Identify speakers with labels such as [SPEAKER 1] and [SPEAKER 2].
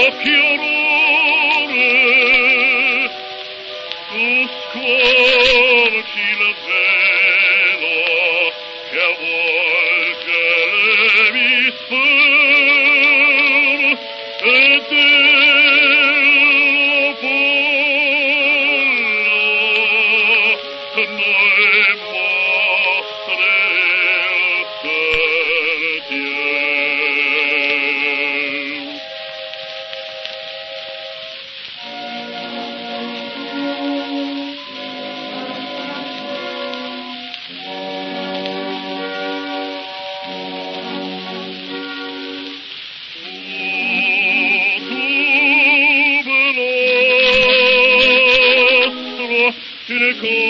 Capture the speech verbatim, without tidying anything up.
[SPEAKER 1] che orrore, tu scuoci il velo che a volte mi spera e dello pollo noi mostre il sentiero. Une